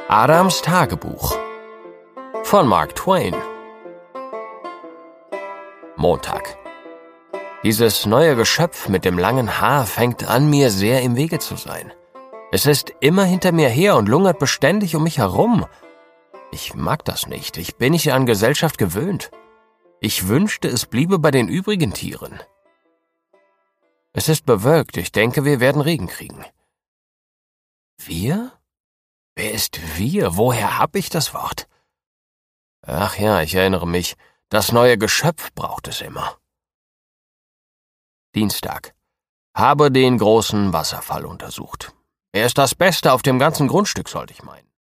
Adams Tagebuch von Mark Twain. Montag. Dieses neue Geschöpf mit dem langen Haar fängt an, mir sehr im Wege zu sein. Es ist immer hinter mir her und lungert beständig um mich herum. Ich mag das nicht, ich bin nicht an Gesellschaft gewöhnt. Ich wünschte, es bliebe bei den übrigen Tieren. Es ist bewölkt, ich denke, wir werden Regen kriegen. Wir? Wer ist wir? Woher hab ich das Wort? Ach ja, ich erinnere mich, das neue Geschöpf braucht es immer. Dienstag. Habe den großen Wasserfall untersucht. Er ist das Beste auf dem ganzen Grundstück, sollte ich meinen.